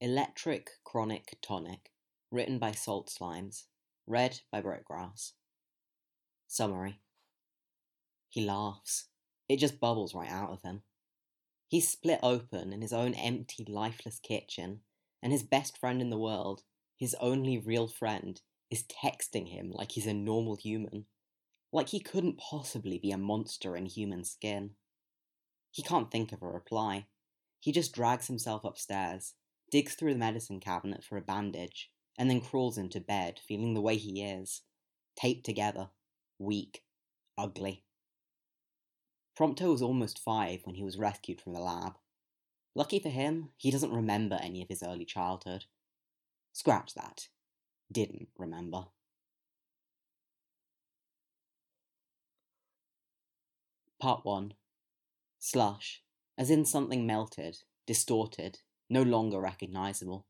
Electric Chronic Tonic, written by Salt Slimes, read by Brickgrass. Summary. He laughs. It just bubbles right out of him. He's split open in his own empty, lifeless kitchen, and his best friend in the world, his only real friend, is texting him like he's a normal human. Like he couldn't possibly be a monster in human skin. He can't think of a reply. He just drags himself upstairs, digs through the medicine cabinet for a bandage, and then crawls into bed feeling the way he is. Taped together. Weak. Ugly. Prompto was almost 5 when he was rescued from the lab. Lucky for him, he doesn't remember any of his early childhood. Scratch that. Didn't remember. Part 1. Slush, as in something melted, distorted, no longer recognizable.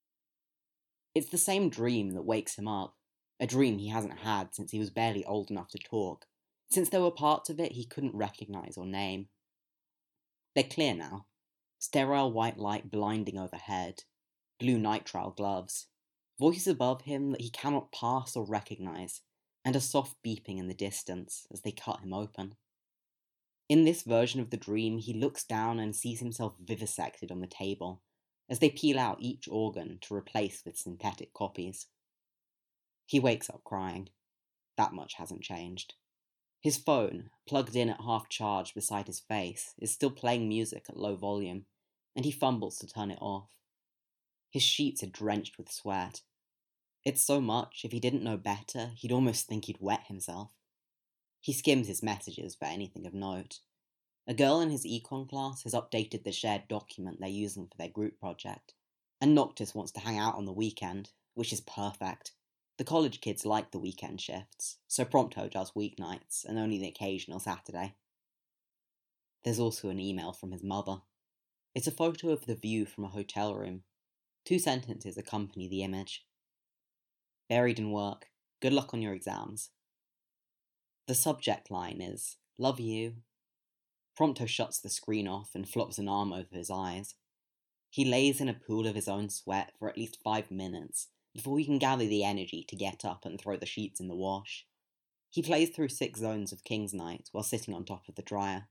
It's the same dream that wakes him up, a dream he hasn't had since he was barely old enough to talk, since there were parts of it he couldn't recognize or name. They're clear now. Sterile white light blinding overhead, blue nitrile gloves, voices above him that he cannot pass or recognize, and a soft beeping in the distance as they cut him open. In this version of the dream, he looks down and sees himself vivisected on the table, as they peel out each organ to replace with synthetic copies. He wakes up crying. That much hasn't changed. His phone, plugged in at half charge beside his face, is still playing music at low volume, and he fumbles to turn it off. His sheets are drenched with sweat. It's so much, if he didn't know better, he'd almost think he'd wet himself. He skims his messages for anything of note. A girl in his econ class has updated the shared document they're using for their group project, and Noctis wants to hang out on the weekend, which is perfect. The college kids like the weekend shifts, so Prompto does weeknights and only the occasional Saturday. There's also an email from his mother. It's a photo of the view from a hotel room. 2 sentences accompany the image. Buried in work. Good luck on your exams. The subject line is, love you. Prompto shuts the screen off and flops an arm over his eyes. He lays in a pool of his own sweat for at least 5 minutes before he can gather the energy to get up and throw the sheets in the wash. He plays through 6 zones of King's Knight while sitting on top of the dryer.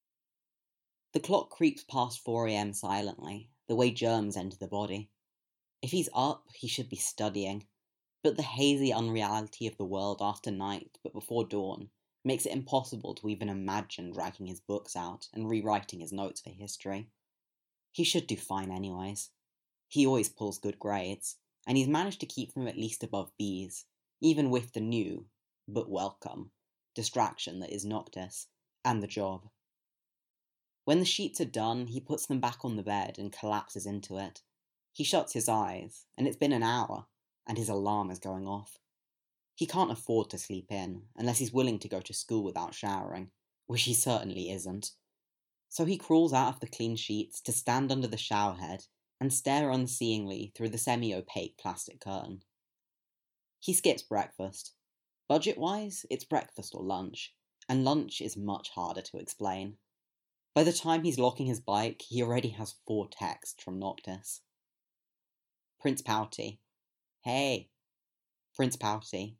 The clock creeps past 4 a.m. silently, the way germs enter the body. If he's up, he should be studying, but the hazy unreality of the world after night but before dawn makes it impossible to even imagine dragging his books out and rewriting his notes for history. He should do fine anyways. He always pulls good grades, and he's managed to keep them at least above B's, even with the new, but welcome, distraction that is Noctis, and the job. When the sheets are done, he puts them back on the bed and collapses into it. He shuts his eyes, and it's been an hour, and his alarm is going off. He can't afford to sleep in, unless he's willing to go to school without showering, which he certainly isn't. So he crawls out of the clean sheets to stand under the shower head and stare unseeingly through the semi-opaque plastic curtain. He skips breakfast. Budget-wise, it's breakfast or lunch, and lunch is much harder to explain. By the time he's locking his bike, he already has 4 texts from Noctis. Prince Pouty. Hey. Prince Pouty.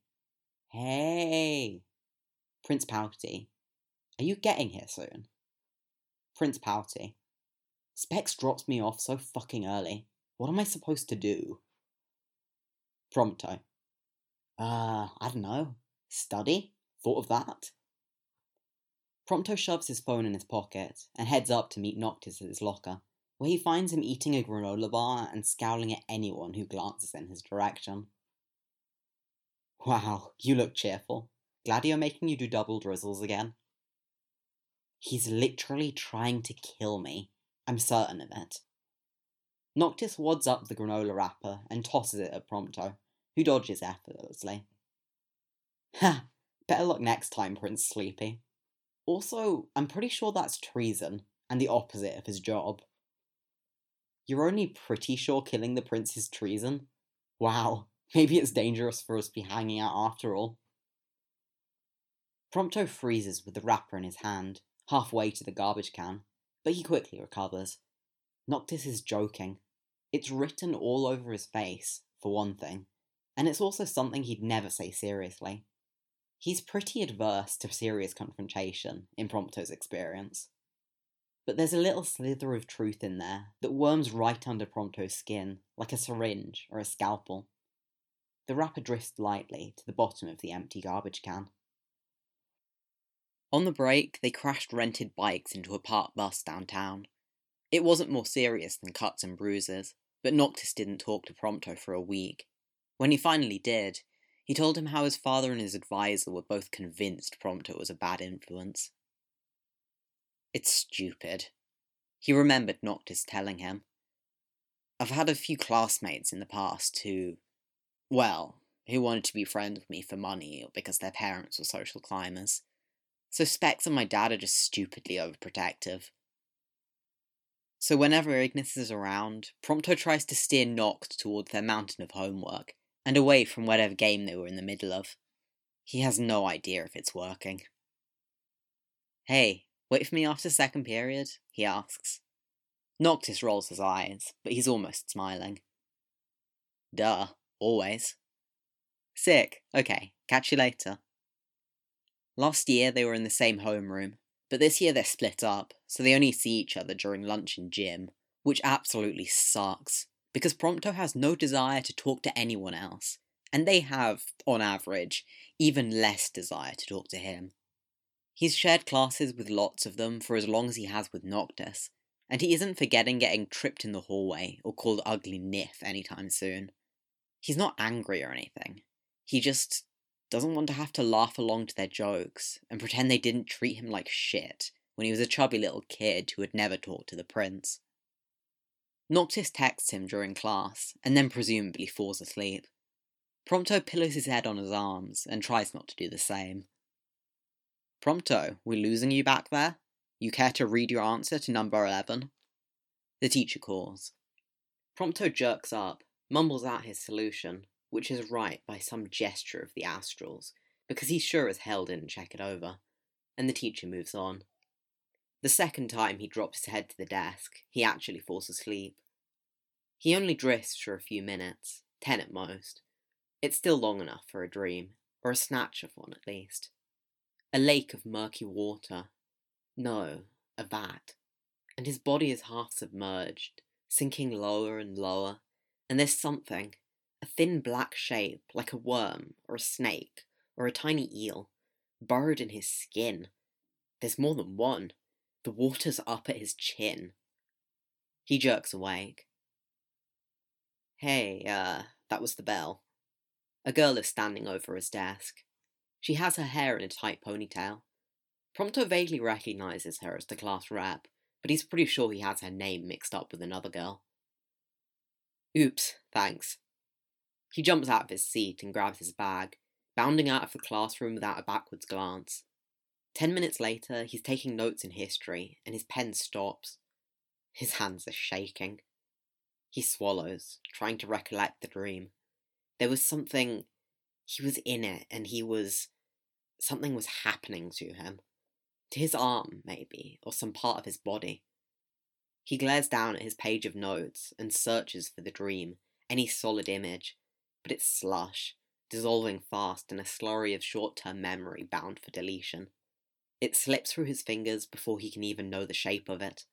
Hey. Prince Pouty. Are you getting here soon? Prince Pouty. Specs drops me off so fucking early. What am I supposed to do? Prompto. I don't know. Study? Thought of that? Prompto shoves his phone in his pocket and heads up to meet Noctis at his locker, where he finds him eating a granola bar and scowling at anyone who glances in his direction. Wow, you look cheerful. Glad you're making you do double drizzles again. He's literally trying to kill me. I'm certain of it. Noctis wads up the granola wrapper and tosses it at Prompto, who dodges effortlessly. Ha! Better luck next time, Prince Sleepy. Also, I'm pretty sure that's treason, and the opposite of his job. You're only pretty sure killing the prince is treason? Wow, maybe it's dangerous for us to be hanging out after all. Prompto freezes with the wrapper in his hand, halfway to the garbage can, but he quickly recovers. Noctis is joking. It's written all over his face, for one thing, and it's also something he'd never say seriously. He's pretty adverse to serious confrontation, in Prompto's experience. But there's a little slither of truth in there that worms right under Prompto's skin, like a syringe or a scalpel. The wrapper drifts lightly to the bottom of the empty garbage can. On the break, they crashed rented bikes into a parked bus downtown. It wasn't more serious than cuts and bruises, but Noctis didn't talk to Prompto for a week. When he finally did, he told him how his father and his advisor were both convinced Prompto was a bad influence. It's stupid. He remembered Noctis telling him. I've had a few classmates in the past who wanted to be friends with me for money or because their parents were social climbers. So Specs and my dad are just stupidly overprotective. So whenever Ignis is around, Prompto tries to steer Noct towards their mountain of homework, and away from whatever game they were in the middle of. He has no idea if it's working. Hey, wait for me after second period? He asks. Noctis rolls his eyes, but he's almost smiling. Duh, always. Sick, okay, catch you later. Last year they were in the same homeroom, but this year they're split up, so they only see each other during lunch and gym, which absolutely sucks, because Prompto has no desire to talk to anyone else, and they have, on average, even less desire to talk to him. He's shared classes with lots of them for as long as he has with Noctis, and he isn't forgetting getting tripped in the hallway or called ugly Nif anytime soon. He's not angry or anything. He just doesn't want to have to laugh along to their jokes and pretend they didn't treat him like shit when he was a chubby little kid who had never talked to the prince. Noctis texts him during class, and then presumably falls asleep. Prompto pillows his head on his arms and tries not to do the same. Prompto, we're losing you back there? You care to read your answer to number 11? The teacher calls. Prompto jerks up, mumbles out his solution, which is right by some gesture of the astrals, because he's sure as hell didn't check it over, and the teacher moves on. The second time he drops his head to the desk, he actually falls asleep. He only drifts for a few minutes, 10 at most. It's still long enough for a dream, or a snatch of one at least. A lake of murky water. No, a vat. And his body is half submerged, sinking lower and lower, and there's something, a thin black shape, like a worm, or a snake, or a tiny eel, burrowed in his skin. There's more than one. The water's up at his chin. He jerks awake. Hey, that was the bell. A girl is standing over his desk. She has her hair in a tight ponytail. Prompto vaguely recognizes her as the class rep, but he's pretty sure he has her name mixed up with another girl. Oops, thanks. He jumps out of his seat and grabs his bag, bounding out of the classroom without a backwards glance. 10 minutes later, he's taking notes in history, and his pen stops. His hands are shaking. He swallows, trying to recollect the dream. There was something. He was in it, and something was happening to him. To his arm, maybe, or some part of his body. He glares down at his page of notes and searches for the dream, any solid image, but it's slush, dissolving fast in a slurry of short-term memory bound for deletion. It slips through his fingers before he can even know the shape of it.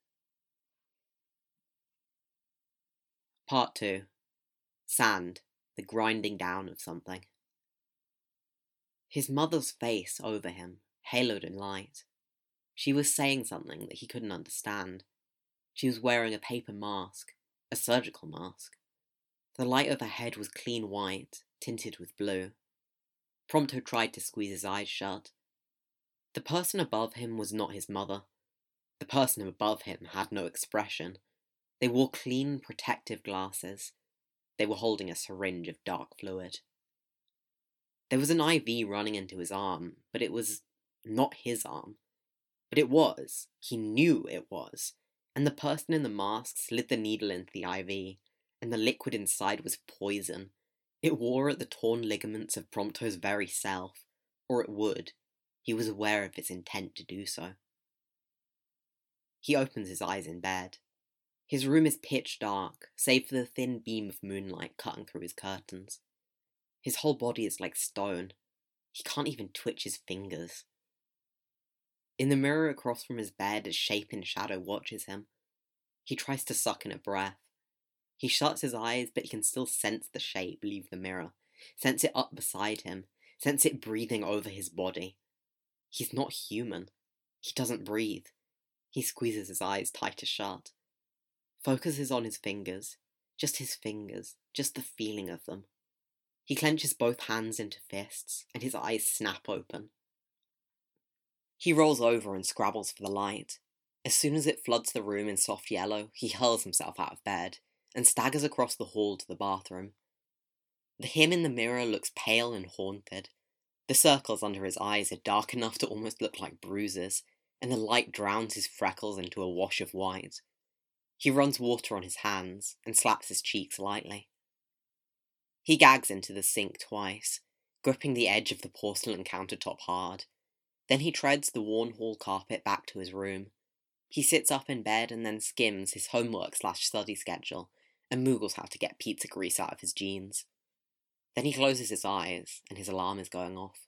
Part 2. Sand, the grinding down of something. His mother's face over him, haloed in light. She was saying something that he couldn't understand. She was wearing a paper mask, a surgical mask. The light of her head was clean white, tinted with blue. Prompto tried to squeeze his eyes shut. The person above him was not his mother. The person above him had no expression. They wore clean, protective glasses. They were holding a syringe of dark fluid. There was an IV running into his arm, but it was not his arm. But it was. He knew it was. And the person in the mask slid the needle into the IV, and the liquid inside was poison. It wore at the torn ligaments of Prompto's very self, or it would. He was aware of its intent to do so. He opens his eyes in bed. His room is pitch dark, save for the thin beam of moonlight cutting through his curtains. His whole body is like stone. He can't even twitch his fingers. In the mirror across from his bed, a shape in shadow watches him. He tries to suck in a breath. He shuts his eyes, but he can still sense the shape leave the mirror, sense it up beside him, sense it breathing over his body. He's not human. He doesn't breathe. He squeezes his eyes tighter shut. Focuses on his fingers, just the feeling of them. He clenches both hands into fists, and his eyes snap open. He rolls over and scrabbles for the light. As soon as it floods the room in soft yellow, he hurls himself out of bed, and staggers across the hall to the bathroom. The him in the mirror looks pale and haunted. The circles under his eyes are dark enough to almost look like bruises, and the light drowns his freckles into a wash of white. He runs water on his hands, and slaps his cheeks lightly. He gags into the sink twice, gripping the edge of the porcelain countertop hard. Then he treads the worn hall carpet back to his room. He sits up in bed and then skims his homework/study schedule and moogles how to get pizza grease out of his jeans. Then he closes his eyes, and his alarm is going off.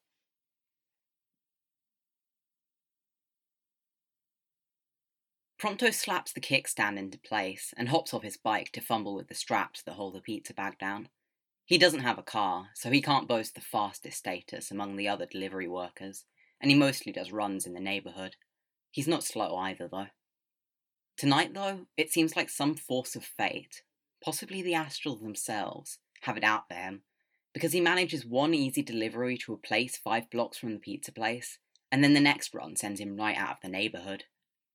Prompto slaps the kickstand into place and hops off his bike to fumble with the straps that hold the pizza bag down. He doesn't have a car, so he can't boast the fastest status among the other delivery workers, and he mostly does runs in the neighbourhood. He's not slow either, though. Tonight, though, it seems like some force of fate, possibly the Astrals themselves, have it out for him, because he manages one easy delivery to a place 5 blocks from the pizza place, and then the next run sends him right out of the neighbourhood.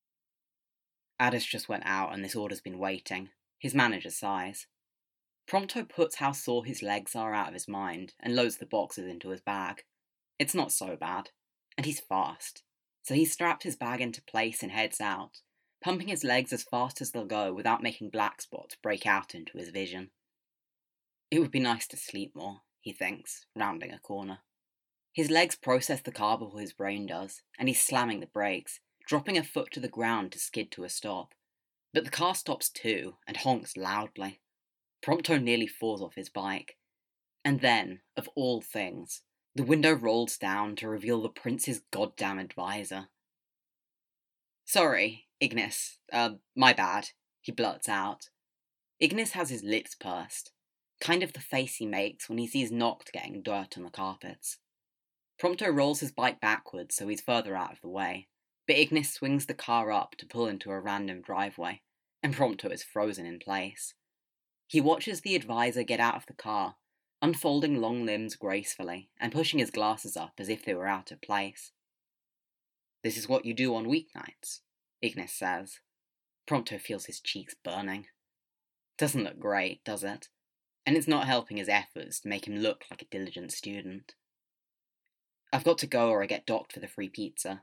Addis just went out and this order's been waiting. His manager sighs. Prompto puts how sore his legs are out of his mind and loads the boxes into his bag. It's not so bad, and he's fast, so he straps his bag into place and heads out, pumping his legs as fast as they'll go without making black spots break out into his vision. It would be nice to sleep more, he thinks, rounding a corner. His legs process the car before his brain does, and he's slamming the brakes, dropping a foot to the ground to skid to a stop. But the car stops too, and honks loudly. Prompto nearly falls off his bike. And then, of all things, the window rolls down to reveal the prince's goddamn advisor. "Sorry, Ignis. My bad," he blurts out. Ignis has his lips pursed, kind of the face he makes when he sees Noct getting dirt on the carpets. Prompto rolls his bike backwards so he's further out of the way, but Ignis swings the car up to pull into a random driveway, and Prompto is frozen in place. He watches the advisor get out of the car, unfolding long limbs gracefully and pushing his glasses up as if they were out of place. "This is what you do on weeknights," Ignis says. Prompto feels his cheeks burning. Doesn't look great, does it? And it's not helping his efforts to make him look like a diligent student. "I've got to go or I get docked for the free pizza.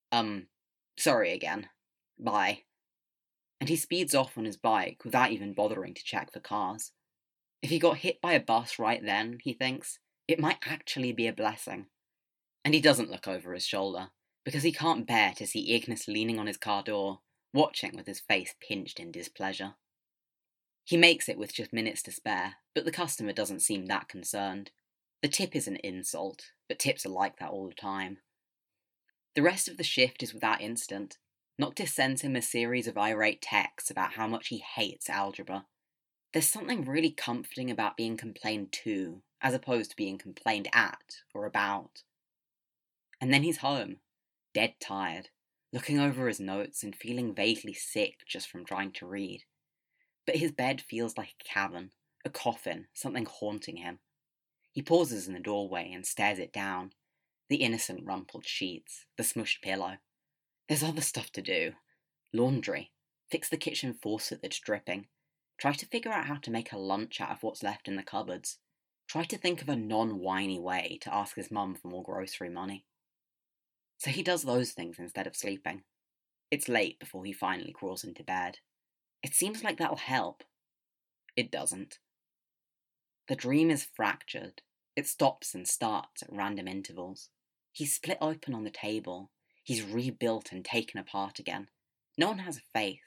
Sorry again. Bye." And he speeds off on his bike without even bothering to check for cars. If he got hit by a bus right then, he thinks, it might actually be a blessing. And he doesn't look over his shoulder, because he can't bear to see Ignis leaning on his car door, watching with his face pinched in displeasure. He makes it with just minutes to spare, but the customer doesn't seem that concerned. The tip is an insult, but tips are like that all the time. The rest of the shift is without incident. Noctis sends him a series of irate texts about how much he hates algebra. There's something really comforting about being complained to, as opposed to being complained at or about. And then he's home, dead tired, looking over his notes and feeling vaguely sick just from trying to read. But his bed feels like a cavern, a coffin, something haunting him. He pauses in the doorway and stares it down. The innocent rumpled sheets, the smushed pillow. There's other stuff to do. Laundry. Fix the kitchen faucet that's dripping. Try to figure out how to make a lunch out of what's left in the cupboards. Try to think of a non-whiny way to ask his mum for more grocery money. So he does those things instead of sleeping. It's late before he finally crawls into bed. It seems like that'll help. It doesn't. The dream is fractured. It stops and starts at random intervals. He's split open on the table. He's rebuilt and taken apart again. No one has a face.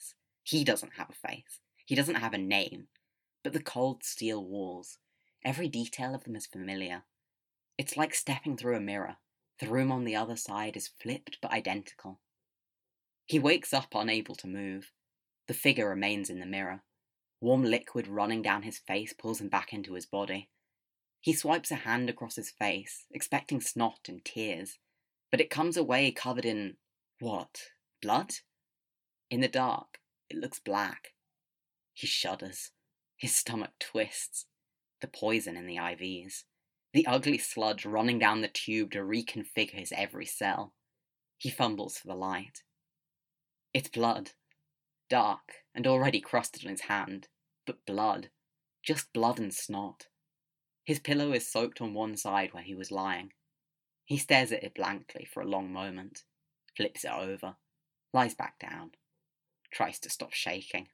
He doesn't have a face. He doesn't have a name. But the cold steel walls, every detail of them is familiar. It's like stepping through a mirror. The room on the other side is flipped but identical. He wakes up unable to move. The figure remains in the mirror. Warm liquid running down his face pulls him back into his body. He swipes a hand across his face, expecting snot and tears, but it comes away covered in... what? Blood? In the dark, it looks black. He shudders. His stomach twists. The poison in the IVs. The ugly sludge running down the tube to reconfigure his every cell. He fumbles for the light. It's blood. Dark, and already crusted on his hand. But blood. Just blood and snot. His pillow is soaked on one side where he was lying. He stares at it blankly for a long moment, flips it over, lies back down, tries to stop shaking.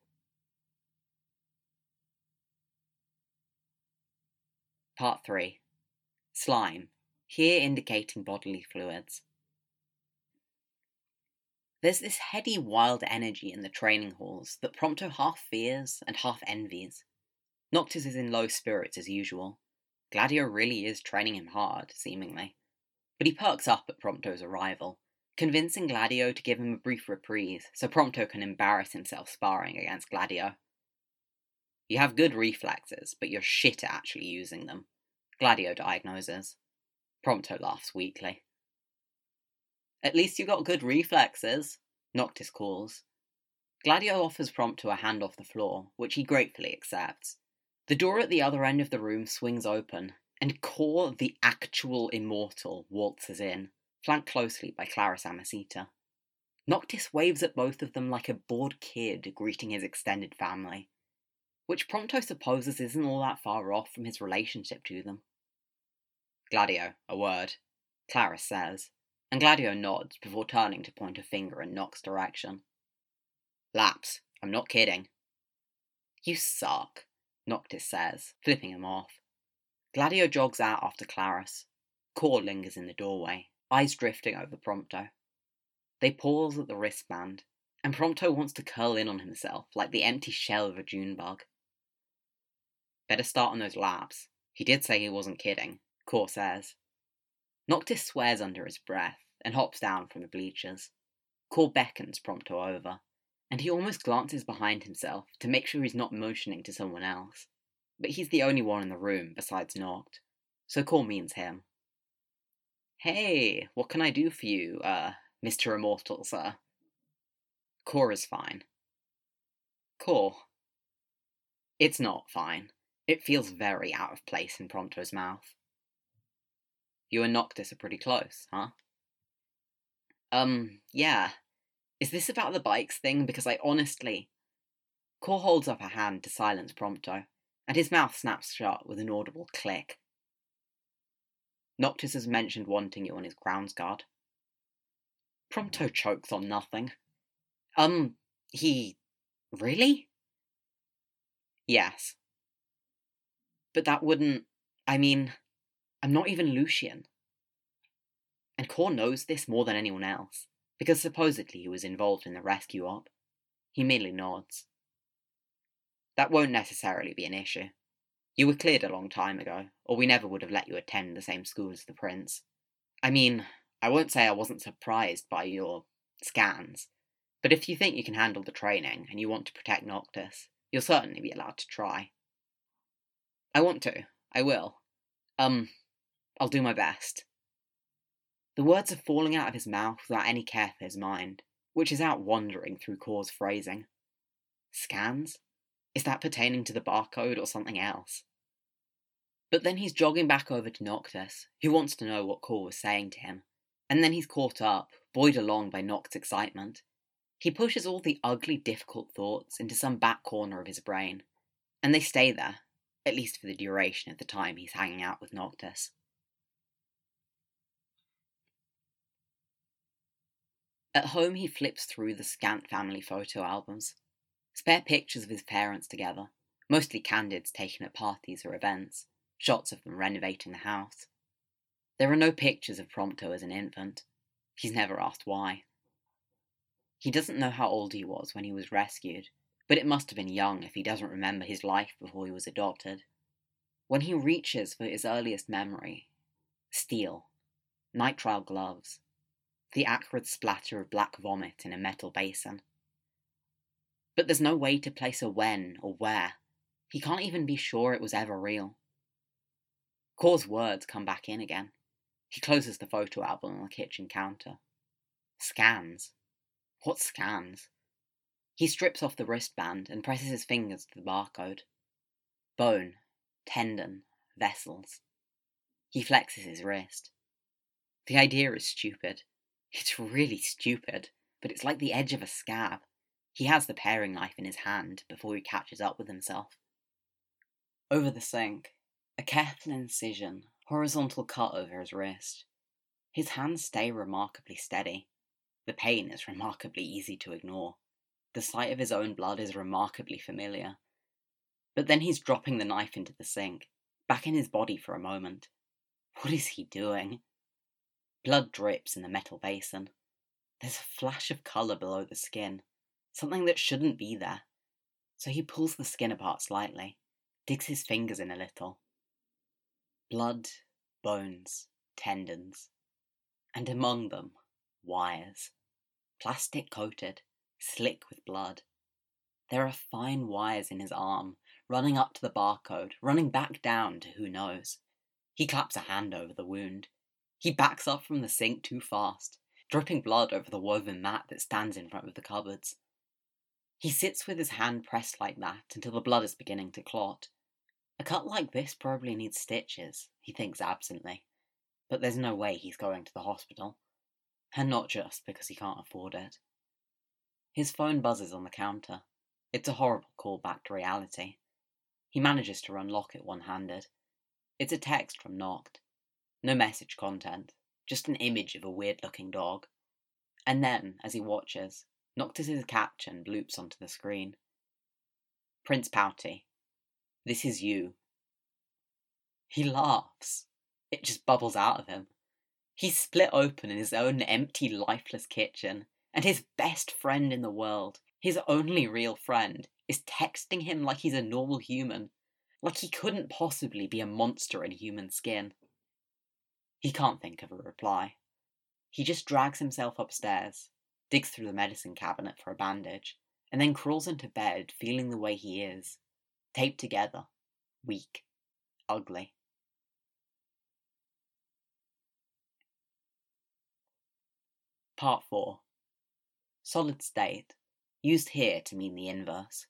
Part 3. Slime, here indicating bodily fluids. There's this heady, wild energy in the training halls that Prompto half fears and half envies. Noctis is in low spirits as usual. Gladio really is training him hard, seemingly. But he perks up at Prompto's arrival, convincing Gladio to give him a brief reprise so Prompto can embarrass himself sparring against Gladio. You have good reflexes, but you're shit at actually using them, Gladio diagnoses. Prompto laughs weakly. At least you got good reflexes, Noctis calls. Gladio offers Prompto a hand off the floor, which he gratefully accepts. The door at the other end of the room swings open, and Kor, the actual immortal, waltzes in, flanked closely by Claris Amasita. Noctis waves at both of them like a bored kid greeting his extended family, which Prompto supposes isn't all that far off from his relationship to them. Gladio, a word, Claris says, and Gladio nods before turning to point a finger in Noct's direction. Laps, I'm not kidding. You suck, Noctis says, flipping him off. Gladio jogs out after Claris. Kor lingers in the doorway, eyes drifting over Prompto. They pause at the wristband, and Prompto wants to curl in on himself like the empty shell of a June bug. Better start on those laps. He did say he wasn't kidding, Kor says. Noctis swears under his breath and hops down from the bleachers. Kor beckons Prompto over, and he almost glances behind himself to make sure he's not motioning to someone else. But he's the only one in the room besides Noct, so Kor means him. Hey, what can I do for you, Mr. Immortal, sir? Kor is fine. Kor. It's not fine. It feels very out of place in Prompto's mouth. You and Noctis are pretty close, huh? Yeah. Is this about the bikes thing? Because I honestly... Kor holds up a hand to silence Prompto, and his mouth snaps shut with an audible click. Noctis has mentioned wanting you on his grounds guard. Prompto chokes on nothing. He... Really? Yes. But that wouldn't... I mean, I'm not even Lucian. And Kor knows this more than anyone else, because supposedly he was involved in the rescue op. He merely nods. That won't necessarily be an issue. You were cleared a long time ago, or we never would have let you attend the same school as the Prince. I mean, I won't say I wasn't surprised by your scans, but if you think you can handle the training and you want to protect Noctis, you'll certainly be allowed to try. I want to. I will. I'll do my best. The words are falling out of his mouth without any care for his mind, which is out wandering through Kor's phrasing. Scans? Is that pertaining to the barcode or something else? But then he's jogging back over to Noctis, who wants to know what Kor was saying to him, and then he's caught up, buoyed along by Noct's excitement. He pushes all the ugly, difficult thoughts into some back corner of his brain, and they stay there, at least for the duration of the time he's hanging out with Noctis. At home, he flips through the scant family photo albums. Spare pictures of his parents together, mostly candids taken at parties or events, shots of them renovating the house. There are no pictures of Prompto as an infant. He's never asked why. He doesn't know how old he was when he was rescued, but it must have been young if he doesn't remember his life before he was adopted. When he reaches for his earliest memory, steel, nitrile gloves, the acrid splatter of black vomit in a metal basin. But there's no way to place a when or where. He can't even be sure it was ever real. Core's words come back in again. He closes the photo album on the kitchen counter. Scans. What scans? He strips off the wristband and presses his fingers to the barcode. Bone, tendon, vessels. He flexes his wrist. The idea is stupid. It's really stupid, but it's like the edge of a scab. He has the paring knife in his hand before he catches up with himself. Over the sink, a careful incision, horizontal cut over his wrist. His hands stay remarkably steady. The pain is remarkably easy to ignore. The sight of his own blood is remarkably familiar. But then he's dropping the knife into the sink, back in his body for a moment. What is he doing? Blood drips in the metal basin. There's a flash of colour below the skin, something that shouldn't be there. So he pulls the skin apart slightly, digs his fingers in a little. Blood, bones, tendons, and among them, wires. Plastic coated, slick with blood. There are fine wires in his arm, running up to the barcode, running back down to who knows. He claps a hand over the wound. He backs up from the sink too fast, dripping blood over the woven mat that stands in front of the cupboards. He sits with his hand pressed like that until the blood is beginning to clot. A cut like this probably needs stitches, he thinks absently, but there's no way he's going to the hospital. And not just because he can't afford it. His phone buzzes on the counter. It's a horrible call back to reality. He manages to unlock it one-handed. It's a text from Noct. No message content, just an image of a weird-looking dog. And then, as he watches, Noctis's caption loops onto the screen. Prince Pouty, this is you. He laughs. It just bubbles out of him. He's split open in his own empty, lifeless kitchen, and his best friend in the world, his only real friend, is texting him like he's a normal human, like he couldn't possibly be a monster in human skin. He can't think of a reply. He just drags himself upstairs, digs through the medicine cabinet for a bandage, and then crawls into bed feeling the way he is, taped together, weak, ugly. Part 4. Solid state, used here to mean the inverse.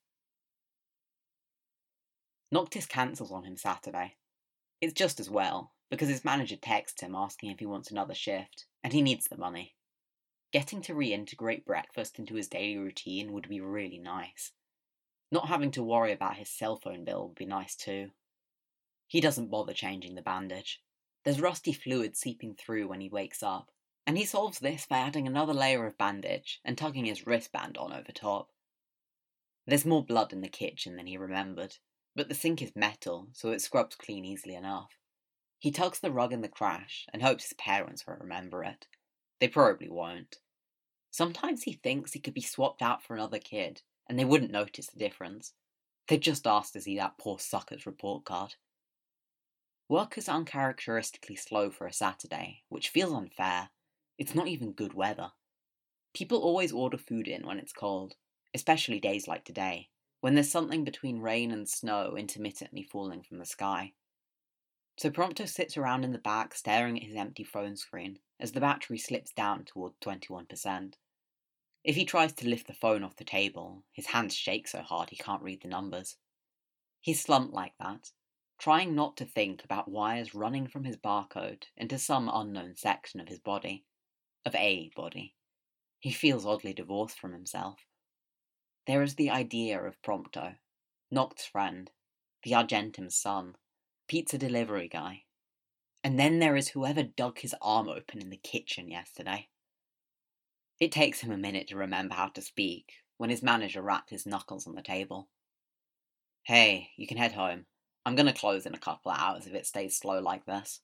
Noctis cancels on him Saturday. It's just as well, because his manager texts him asking if he wants another shift, and he needs the money. Getting to reintegrate breakfast into his daily routine would be really nice. Not having to worry about his cell phone bill would be nice too. He doesn't bother changing the bandage. There's rusty fluid seeping through when he wakes up, and he solves this by adding another layer of bandage and tucking his wristband on over top. There's more blood in the kitchen than he remembered, but the sink is metal, so it scrubs clean easily enough. He tugs the rug in the crash and hopes his parents won't remember it. They probably won't. Sometimes he thinks he could be swapped out for another kid, and they wouldn't notice the difference. They'd just ask to see that poor sucker's report card. Work is uncharacteristically slow for a Saturday, which feels unfair. It's not even good weather. People always order food in when it's cold, especially days like today, when there's something between rain and snow intermittently falling from the sky. So Prompto sits around in the back staring at his empty phone screen as the battery slips down toward 21%. If he tries to lift the phone off the table, his hands shake so hard he can't read the numbers. He's slumped like that, trying not to think about wires running from his barcode into some unknown section of his body. Of a body. He feels oddly divorced from himself. There is the idea of Prompto, Noct's friend, the Argentum's son, pizza delivery guy. And then there is whoever dug his arm open in the kitchen yesterday. It takes him a minute to remember how to speak, when his manager rapped his knuckles on the table. Hey, you can head home. I'm gonna close in a couple of hours if it stays slow like this.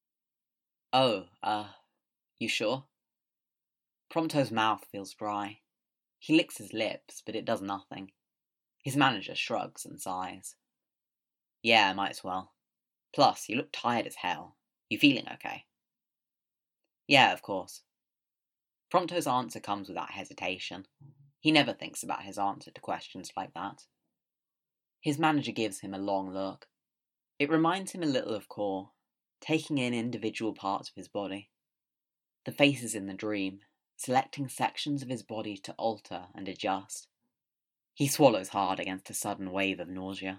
Oh, you sure? Prompto's mouth feels dry. He licks his lips, but it does nothing. His manager shrugs and sighs. Yeah, might as well. Plus, you look tired as hell. You feeling okay? Yeah, of course. Prompto's answer comes without hesitation. He never thinks about his answer to questions like that. His manager gives him a long look. It reminds him a little of Core, taking in individual parts of his body. The faces in the dream, selecting sections of his body to alter and adjust. He swallows hard against a sudden wave of nausea.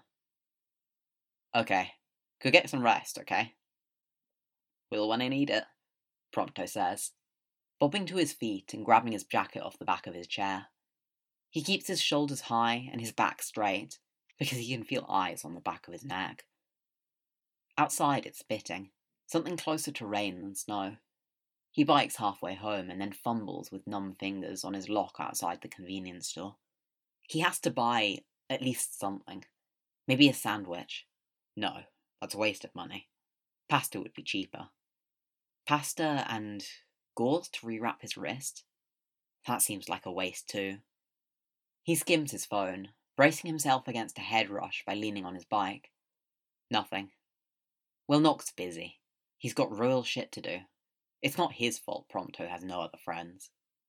Okay, could get some rest, okay? Will when I need it, Prompto says, bobbing to his feet and grabbing his jacket off the back of his chair. He keeps his shoulders high and his back straight, because he can feel eyes on the back of his neck. Outside it's spitting, something closer to rain than snow. He bikes halfway home and then fumbles with numb fingers on his lock outside the convenience store. He has to buy at least something. Maybe a sandwich. No, that's a waste of money. Pasta would be cheaper. Pasta and gauze to rewrap his wrist? That seems like a waste too. He skims his phone, bracing himself against a head rush by leaning on his bike. Nothing. Well, Nock's busy. He's got royal shit to do. It's not his fault Prompto has no other friends.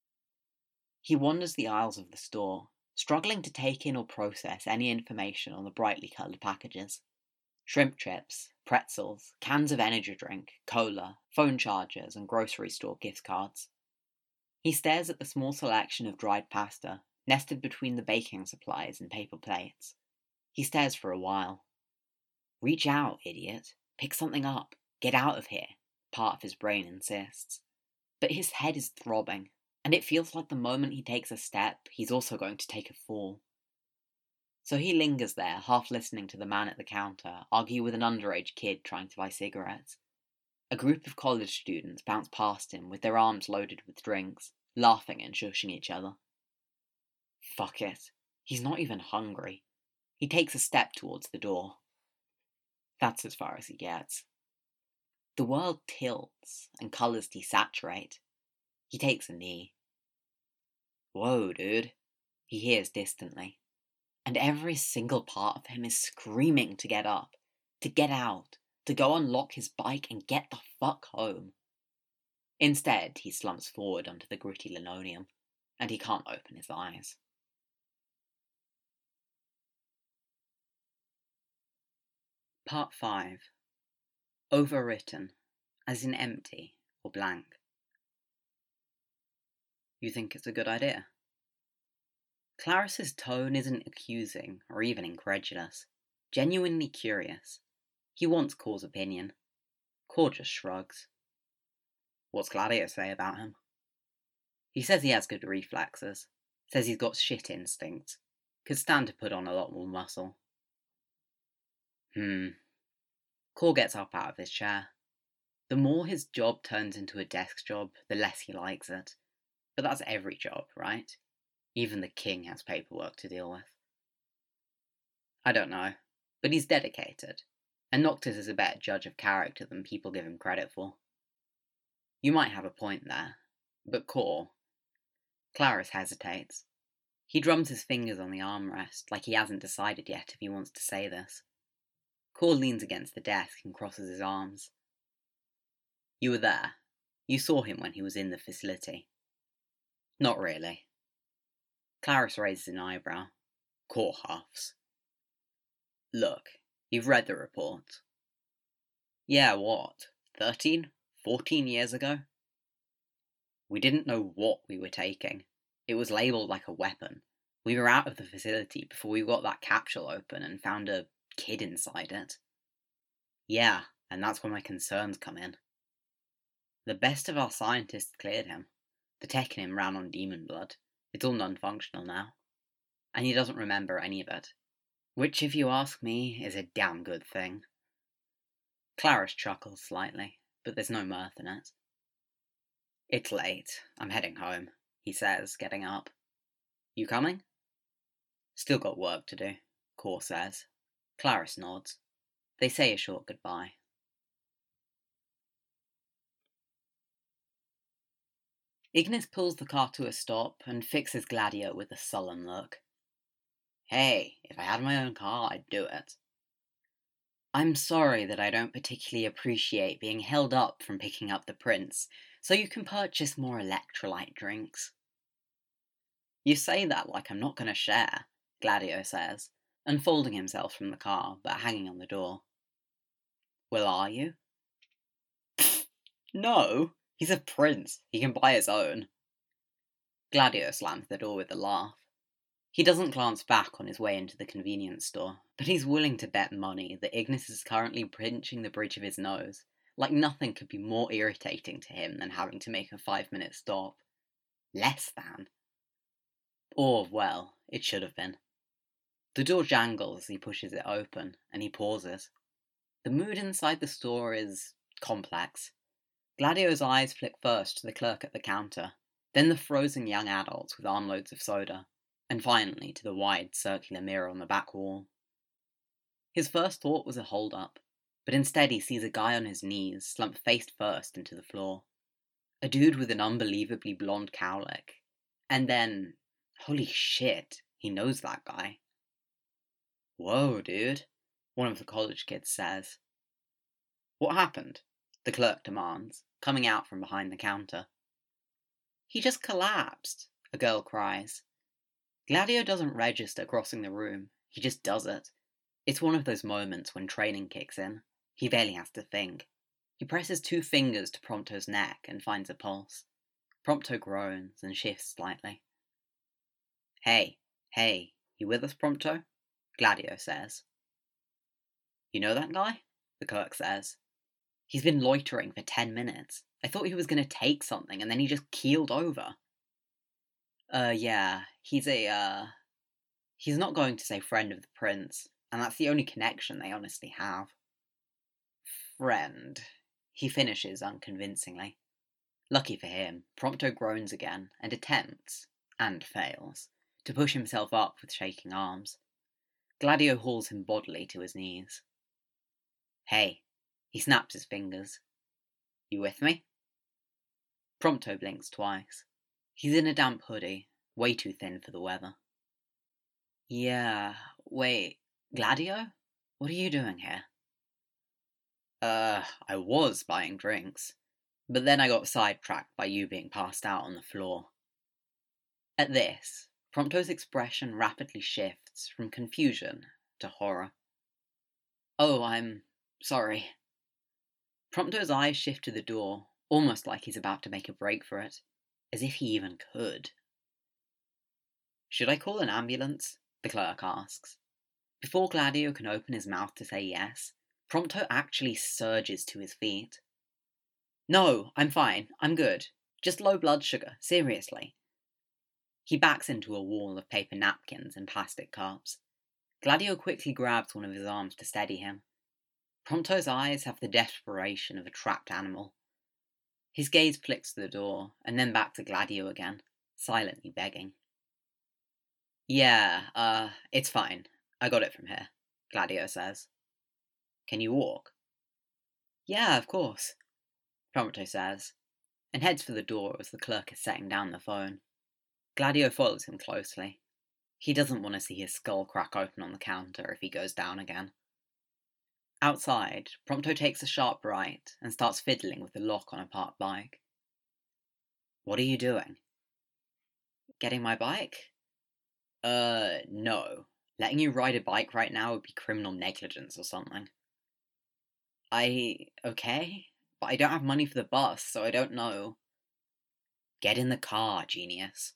He wanders the aisles of the store, struggling to take in or process any information on the brightly coloured packages. Shrimp chips, pretzels, cans of energy drink, cola, phone chargers, and grocery store gift cards. He stares at the small selection of dried pasta, nested between the baking supplies and paper plates. He stares for a while. Reach out, idiot. Pick something up. Get out of here, part of his brain insists. But his head is throbbing, and it feels like the moment he takes a step, he's also going to take a fall. So he lingers there, half listening to the man at the counter argue with an underage kid trying to buy cigarettes. A group of college students bounce past him with their arms loaded with drinks, laughing and shushing each other. Fuck it. He's not even hungry. He takes a step towards the door. That's as far as he gets. The world tilts and colours desaturate. He takes a knee. Whoa, dude, he hears distantly. And every single part of him is screaming to get up, to get out, to go unlock his bike and get the fuck home. Instead, he slumps forward onto the gritty linoleum, and he can't open his eyes. Part 5. Overwritten, as in empty or blank. You think it's a good idea? Claris's tone isn't accusing or even incredulous, genuinely curious. He wants Core's opinion. Core just shrugs. What's Gladio say about him? He says he has good reflexes, says he's got shit instincts, could stand to put on a lot more muscle. Core gets up out of his chair. The more his job turns into a desk job, the less he likes it. But that's every job, right? Even the king has paperwork to deal with. I don't know, but he's dedicated, and Noctis is a better judge of character than people give him credit for. You might have a point there, but Core... Claris hesitates. He drums his fingers on the armrest, like he hasn't decided yet if he wants to say this. Core leans against the desk and crosses his arms. You were there. You saw him when he was in the facility. Not really. Claris raises an eyebrow. Core huffs. Look, you've read the report. Yeah, what? 13? 14 years ago? We didn't know what we were taking. It was labelled like a weapon. We were out of the facility before we got that capsule open and found a kid inside it. Yeah, and that's where my concerns come in. The best of our scientists cleared him. The tech in him ran on demon blood. It's all non-functional now. And he doesn't remember any of it. Which, if you ask me, is a damn good thing. Claris chuckles slightly, but there's no mirth in it. It's late. I'm heading home, he says, getting up. You coming? Still got work to do, Core says. Claris nods. They say a short goodbye. Ignis pulls the car to a stop and fixes Gladio with a sullen look. Hey, if I had my own car, I'd do it. I'm sorry that I don't particularly appreciate being held up from picking up the prince, so you can purchase more electrolyte drinks. You say that like I'm not going to share, Gladio says, unfolding himself from the car, but hanging on the door. Well, are you? No, he's a prince. He can buy his own. Gladio slams the door with a laugh. He doesn't glance back on his way into the convenience store, but he's willing to bet money that Ignis is currently pinching the bridge of his nose, like nothing could be more irritating to him than having to make a 5-minute stop. Less than. Or, well, it should have been. The door jangles as he pushes it open, and he pauses. The mood inside the store is complex. Gladio's eyes flick first to the clerk at the counter, then the frozen young adults with armloads of soda, and finally to the wide circular mirror on the back wall. His first thought was a hold-up, but instead he sees a guy on his knees, slumped face first into the floor. A dude with an unbelievably blonde cowlick. And then, holy shit, he knows that guy. Whoa, dude, one of the college kids says. What happened? The clerk demands, coming out from behind the counter. He just collapsed, a girl cries. Gladio doesn't register crossing the room, he just does it. It's one of those moments when training kicks in. He barely has to think. He presses 2 fingers to Prompto's neck and finds a pulse. Prompto groans and shifts slightly. Hey, you with us, Prompto? Gladio says. You know that guy? The clerk says. He's been loitering for 10 minutes. I thought he was going to take something and then he just keeled over. Yeah, he's not going to say friend of the prince, and that's the only connection they honestly have. Friend, he finishes unconvincingly. Lucky for him, Prompto groans again and attempts, and fails, to push himself up with shaking arms. Gladio hauls him bodily to his knees. Hey, he snaps his fingers. You with me? Prompto blinks twice. He's in a damp hoodie, way too thin for the weather. Yeah, wait, Gladio? What are you doing here? I was buying drinks, but then I got sidetracked by you being passed out on the floor. At this, Prompto's expression rapidly shifts from confusion to horror. Oh, I'm sorry. Prompto's eyes shift to the door, almost like he's about to make a break for it, as if he even could. Should I call an ambulance? The clerk asks. Before Gladio can open his mouth to say yes, Prompto actually surges to his feet. No, I'm fine, I'm good. Just low blood sugar, seriously. He backs into a wall of paper napkins and plastic cups. Gladio quickly grabs one of his arms to steady him. Prompto's eyes have the desperation of a trapped animal. His gaze flicks to the door, and then back to Gladio again, silently begging. Yeah, it's fine. I got it from here, Gladio says. Can you walk? Yeah, of course, Prompto says, and heads for the door as the clerk is setting down the phone. Gladio follows him closely. He doesn't want to see his skull crack open on the counter if he goes down again. Outside, Prompto takes a sharp right and starts fiddling with the lock on a parked bike. What are you doing? Getting my bike? No. Letting you ride a bike right now would be criminal negligence or something. Okay, but I don't have money for the bus, so I don't know. Get in the car, genius.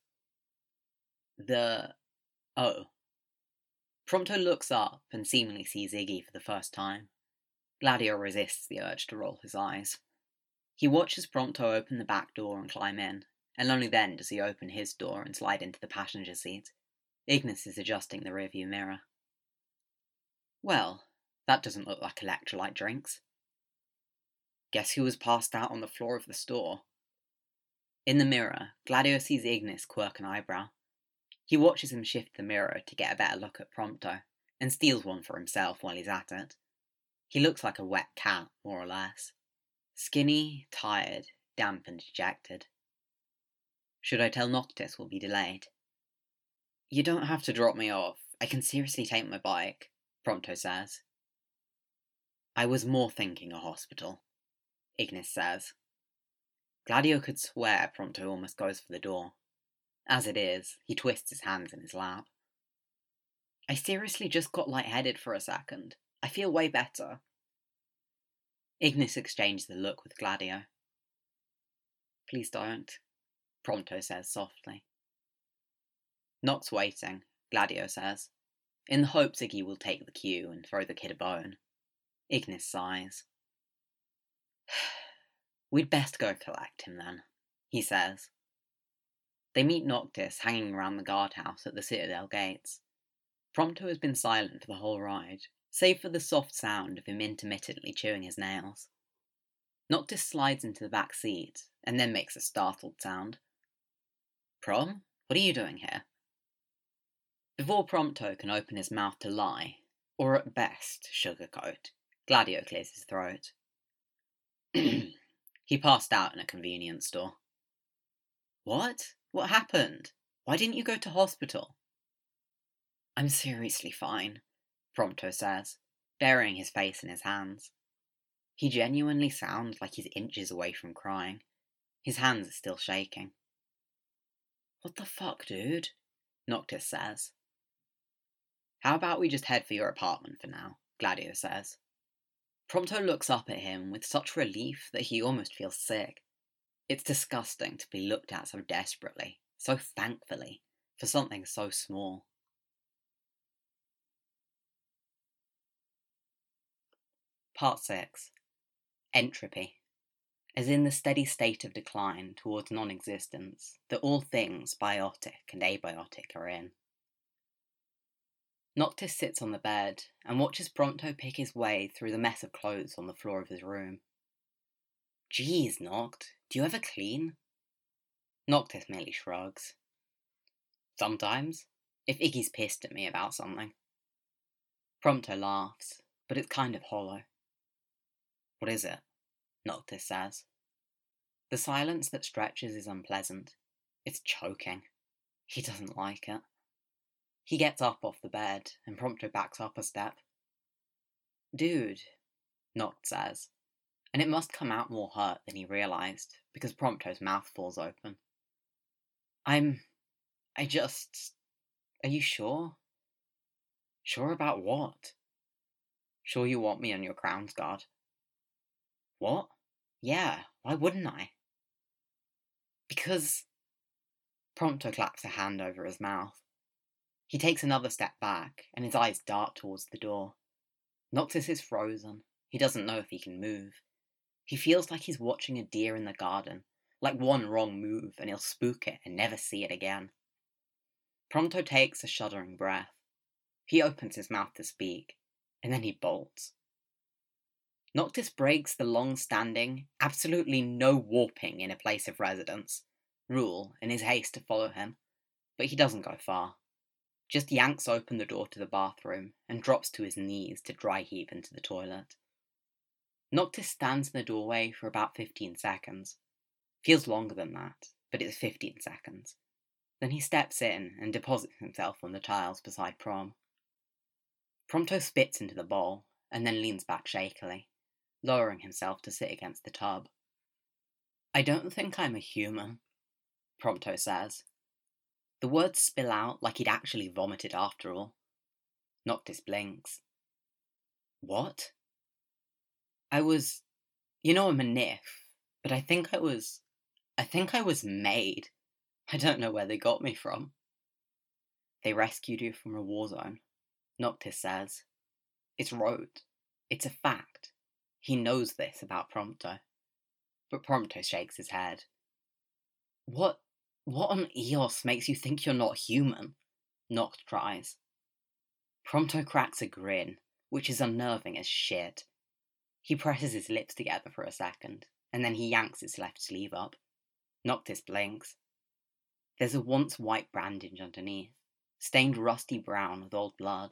Oh. Prompto looks up and seemingly sees Iggy for the first time. Gladio resists the urge to roll his eyes. He watches Prompto open the back door and climb in, and only then does he open his door and slide into the passenger seat. Ignis is adjusting the rearview mirror. Well, that doesn't look like electrolyte drinks. Guess who was passed out on the floor of the store? In the mirror, Gladio sees Ignis quirk an eyebrow. He watches him shift the mirror to get a better look at Prompto, and steals one for himself while he's at it. He looks like a wet cat, more or less. Skinny, tired, damp and dejected. Should I tell Noctis we'll be delayed? You don't have to drop me off. I can seriously take my bike, Prompto says. I was more thinking a hospital, Ignis says. Gladio could swear Prompto almost goes for the door. As it is, he twists his hands in his lap. I seriously just got lightheaded for a second. I feel way better. Ignis exchanges a look with Gladio. Please don't, Prompto says softly. Noct's waiting, Gladio says, in the hopes Iggy will take the cue and throw the kid a bone. Ignis sighs. We'd best go collect him then, he says. They meet Noctis hanging around the guardhouse at the Citadel gates. Prompto has been silent for the whole ride, save for the soft sound of him intermittently chewing his nails. Noctis slides into the back seat, and then makes a startled sound. Prom, what are you doing here? Before Prompto can open his mouth to lie, or at best sugarcoat, Gladio clears his throat. He passed out in a convenience store. What? What happened? Why didn't you go to hospital? I'm seriously fine, Prompto says, burying his face in his hands. He genuinely sounds like he's inches away from crying. His hands are still shaking. What the fuck, dude? Noctis says. How about we just head for your apartment for now, Gladio says. Prompto looks up at him with such relief that he almost feels sick. It's disgusting to be looked at so desperately, so thankfully, for something so small. Part 6. Entropy. As in the steady state of decline towards non-existence that all things biotic and abiotic are in. Noctis sits on the bed and watches Prompto pick his way through the mess of clothes on the floor of his room. Jeez, Noct, do you ever clean? Noctis merely shrugs. Sometimes, if Iggy's pissed at me about something. Prompto laughs, but it's kind of hollow. What is it? Noctis says. The silence that stretches is unpleasant. It's choking. He doesn't like it. He gets up off the bed, and Prompto backs up a step. Dude, Noct says, and it must come out more hurt than he realised, because Prompto's mouth falls open. Are you sure? Sure about what? Sure you want me on your Crown's Guard? What? Yeah, why wouldn't I? Because... Prompto claps a hand over his mouth. He takes another step back, and his eyes dart towards the door. Noctis is frozen. He doesn't know if he can move. He feels like he's watching a deer in the garden, like one wrong move and he'll spook it and never see it again. Prompto takes a shuddering breath. He opens his mouth to speak, and then he bolts. Noctis breaks the long-standing, absolutely no warping in a place of residence rule in his haste to follow him, but he doesn't go far. Just yanks open the door to the bathroom and drops to his knees to dry heave into the toilet. Noctis stands in the doorway for about 15 seconds. Feels longer than that, but it's 15 seconds. Then he steps in and deposits himself on the tiles beside Prom. Prompto spits into the bowl and then leans back shakily, lowering himself to sit against the tub. I don't think I'm a human, Prompto says. The words spill out like he'd actually vomited after all. Noctis blinks. What? I'm a Nif, but I think I was made. I don't know where they got me from. They rescued you from a war zone, Noctis says. It's rote. It's a fact. He knows this about Prompto. But Prompto shakes his head. What on Eos makes you think you're not human? Noct tries. Prompto cracks a grin, which is unnerving as shit. He presses his lips together for a second, and then he yanks his left sleeve up. Noctis blinks. There's a once white bandage underneath, stained rusty brown with old blood.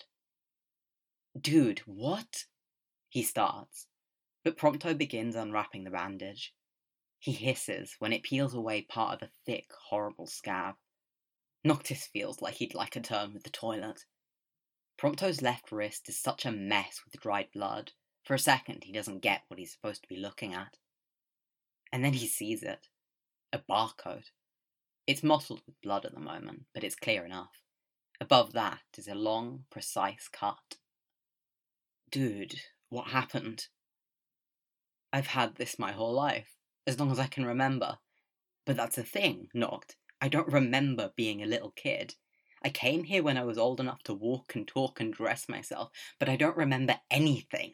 Dude, what? He starts, but Prompto begins unwrapping the bandage. He hisses when it peels away part of a thick, horrible scab. Noctis feels like he'd like a turn with the toilet. Prompto's left wrist is such a mess with dried blood. For a second, he doesn't get what he's supposed to be looking at. And then he sees it. A barcode. It's mottled with blood at the moment, but it's clear enough. Above that is a long, precise cut. Dude, what happened? I've had this my whole life, as long as I can remember. But that's the thing, Noct. I don't remember being a little kid. I came here when I was old enough to walk and talk and dress myself, but I don't remember anything.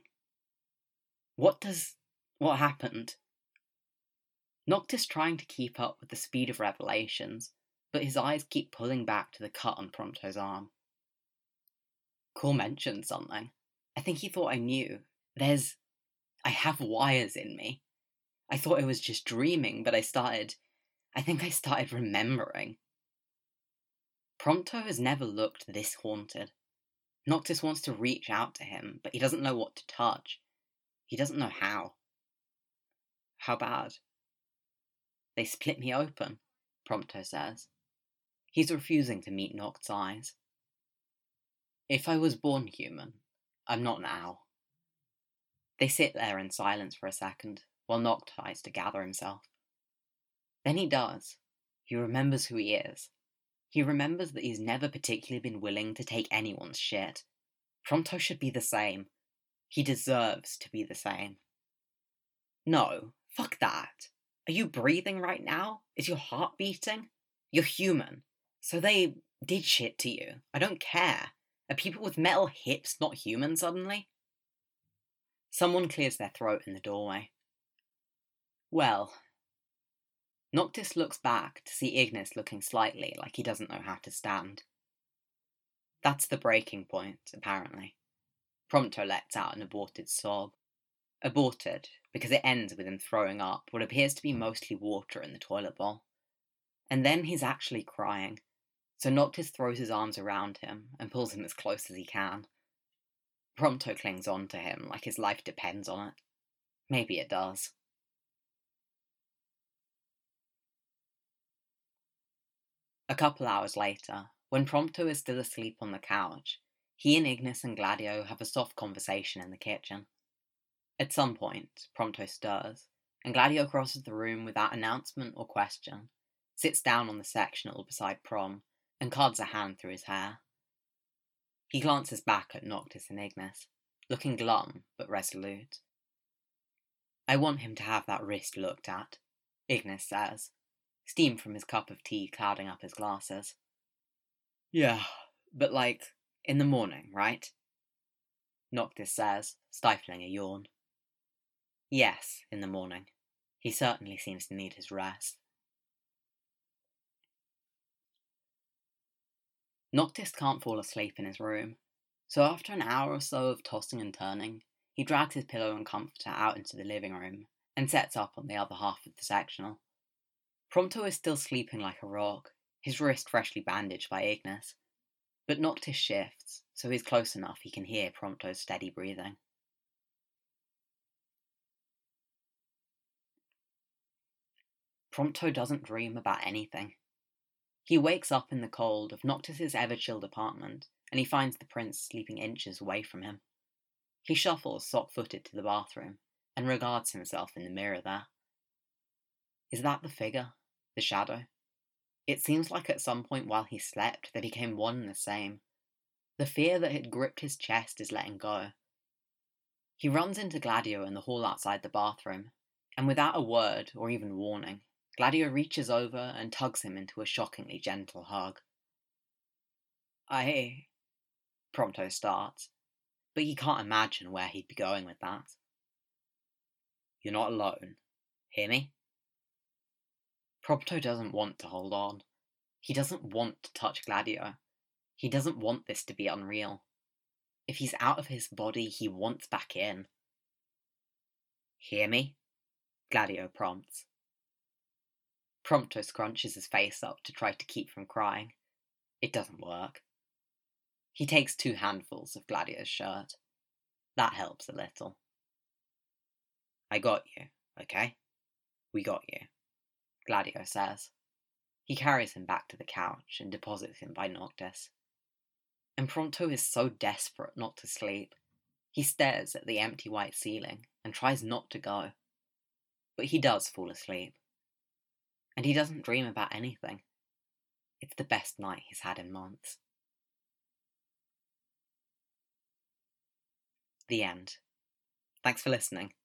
What happened? Noct is trying to keep up with the speed of revelations, but his eyes keep pulling back to the cut on Prompto's arm. Core mentioned something. I think he thought I knew. I have wires in me. I thought I was just dreaming, but I think I started remembering. Prompto has never looked this haunted. Noctis wants to reach out to him, but he doesn't know what to touch. He doesn't know how. How bad? They split me open, Prompto says. He's refusing to meet Noct's eyes. If I was born human, I'm not now. They sit there in silence for a second, while Noct tries to gather himself. Then he does. He remembers who he is. He remembers that he's never particularly been willing to take anyone's shit. Prompto should be the same. He deserves to be the same. No, fuck that. Are you breathing right now? Is your heart beating? You're human. So they did shit to you. I don't care. Are people with metal hips not human suddenly? Someone clears their throat in the doorway. Well. Noctis looks back to see Ignis looking slightly like he doesn't know how to stand. That's the breaking point, apparently. Prompto lets out an aborted sob. Aborted, because it ends with him throwing up what appears to be mostly water in the toilet bowl. And then he's actually crying, so Noctis throws his arms around him and pulls him as close as he can. Prompto clings on to him like his life depends on it. Maybe it does. A couple hours later, when Prompto is still asleep on the couch, he and Ignis and Gladio have a soft conversation in the kitchen. At some point, Prompto stirs, and Gladio crosses the room without announcement or question, sits down on the sectional beside Prom, and cards a hand through his hair. He glances back at Noctis and Ignis, looking glum but resolute. I want him to have that wrist looked at, Ignis says, steam from his cup of tea clouding up his glasses. Yeah, but in the morning, right? Noctis says, stifling a yawn. Yes, in the morning. He certainly seems to need his rest. Noctis can't fall asleep in his room, so after an hour or so of tossing and turning, he drags his pillow and comforter out into the living room and sets up on the other half of the sectional. Prompto is still sleeping like a rock, his wrist freshly bandaged by Ignis, but Noctis shifts, so he's close enough he can hear Prompto's steady breathing. Prompto doesn't dream about anything. He wakes up in the cold of Noctis's ever-chilled apartment, and he finds the prince sleeping inches away from him. He shuffles sock-footed to the bathroom, and regards himself in the mirror there. Is that the figure? The shadow? It seems like at some point while he slept, they became one and the same. The fear that had gripped his chest is letting go. He runs into Gladio in the hall outside the bathroom, and without a word or even warning, Gladio reaches over and tugs him into a shockingly gentle hug. Prompto starts, but he can't imagine where he'd be going with that. You're not alone. Hear me? Prompto doesn't want to hold on. He doesn't want to touch Gladio. He doesn't want this to be unreal. If he's out of his body, he wants back in. Hear me? Gladio prompts. Prompto scrunches his face up to try to keep from crying. It doesn't work. He takes 2 handfuls of Gladio's shirt. That helps a little. I got you, okay? We got you, Gladio says. He carries him back to the couch and deposits him by Noctis. and Prompto is so desperate not to sleep. He stares at the empty white ceiling and tries not to go. But he does fall asleep. And he doesn't dream about anything. It's the best night he's had in months. The end. Thanks for listening.